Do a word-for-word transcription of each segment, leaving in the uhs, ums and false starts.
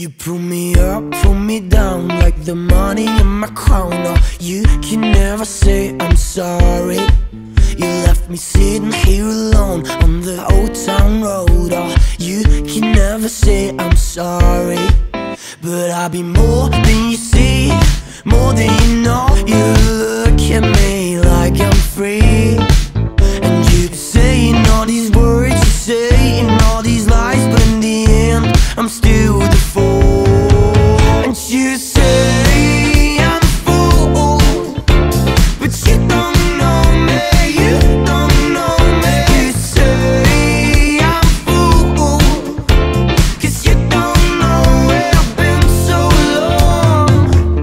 You pull me up, pull me down like the money in my crown. Oh, you can never say I'm sorry. You left me sitting here alone on the old town road. Oh, you can never say I'm sorry. But I'll be more than you see, more than you know. You look at me like I'm free, and you saying all these words, you saying all these lies, but in the end, I'm still the fool. And you say I'm a fool, but you don't know me, you don't know me. You say I'm a fool, cause you don't know where I've been so long.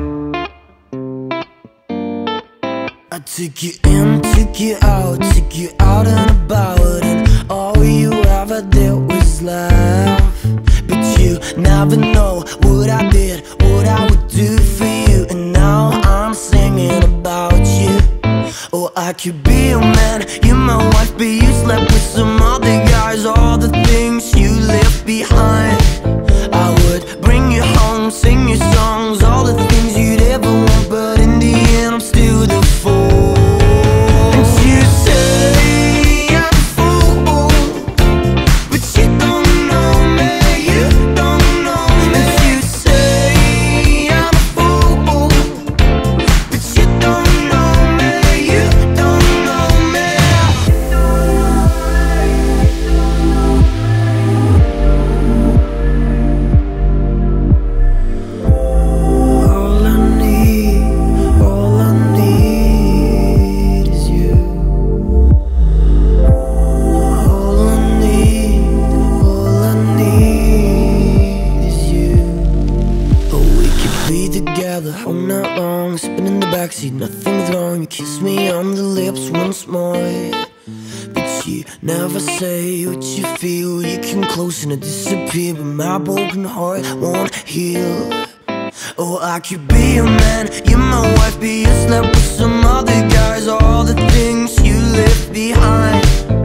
I took you in, took you out, took you out and about, and all you ever did was laugh. But you never know what I did, what I would do for you. And now I'm singing about you. Oh, I could be your man, you're my wife, but you slept with some other guys. All the things you left behind, I would bring you home, sing your songs, all the things you'd ever want. But in the end, I'm still the fool. And you say I'm a fool, but you don't know me, you don't know me. And you say I'm a fool, but you don't know me, you don't know me. All I need, all I need is you. All I need, all I need is you. Oh, we could be together all night long, sipping in the backseat, nothing's wrong. You kiss me on the lips once more, but you never say what you feel. You come close and I disappear, but my broken heart won't heal. Oh, I could be your man, you're my wife, but you slept with some other guys. All the things you left behind,